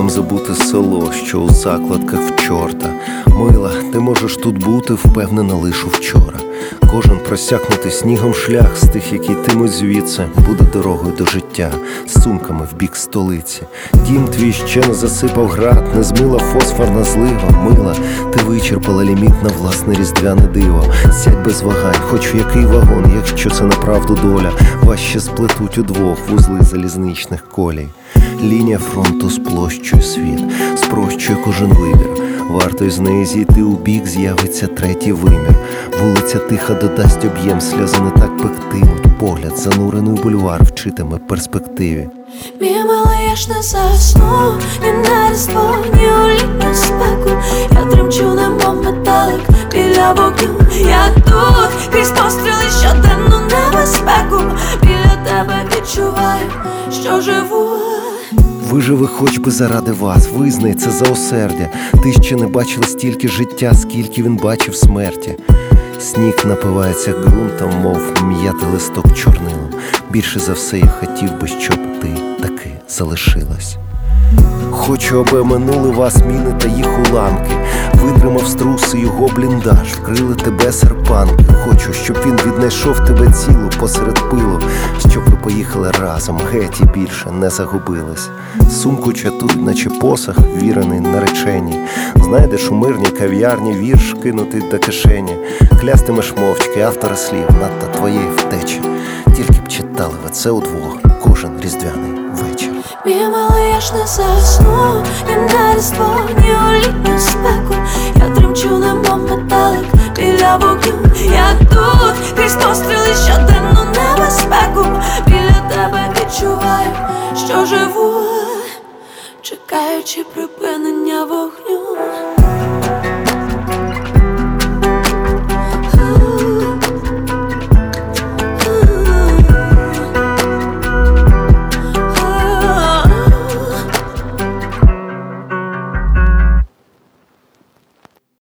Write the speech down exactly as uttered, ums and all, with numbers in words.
Подихом забути село, що у закладках в чорта. Мила, ти можеш тут бути, впевнена лише вчора. Кожен просякнутий снігом шлях з тих, які йтимуть звідси, буде дорогою до життя, з сумками в бік столиці. Дім твій ще не засипав град, не змила фосфорна злива. Мила, ти вичерпала ліміт на власне різдвяне диво. Сядь без вагань, хоч в який вагон, якщо це направду доля. Вас ще сплетуть удвох вузли залізничних колій. Лінія фронту сплощує світ, спрощує кожен вибір. Варто із неї зійти у бік, з'явиться третій вимір. Вулиця тиха додасть об'єм, сльози не так пектимуть. Погляд, занурений у бульвар, вчитиме перспективі. Мій милий, я ж не засну, ні на різдво, ні у літню спеку. Я тремчу, немов металик біля вогню. Я тут, крізь постріли щоденну небезпеку. Біля тебе відчуваю, що живу. Виживи хоч би заради вас, визнай це заосердя. Ти ще не бачила стільки життя, скільки він бачив смерті. Сніг напивається ґрунтом, мов м'ятий листок чорнилом. Більше за все я хотів би, щоб ти таки залишилась. Хочу, аби минули вас міни та їх уламки. Витримав струси його бліндаж, вкрили тебе серпанки. Хочу, щоб він віднайшов тебе цілу посеред пилу, щоб ви поїхали разом, геть і більше не загубились. Сумку чатуй, наче посох, вірений нареченій. Знайдеш у мирній кав'ярні вірш, кинутий до кишені. Клястимеш мовчки автора слів надто твоєї втечі. Тільки б читали ви це удвох кожен різдвяний вечір. Мій милий, я ж не засну, ні на різдво, ні у літню спеку. Я тремчу, немов металик біля вогню. Я тут, крізь постріли щоденну небезпеку. Біля тебе відчуваю, що живу, чекаючи припинення вогню.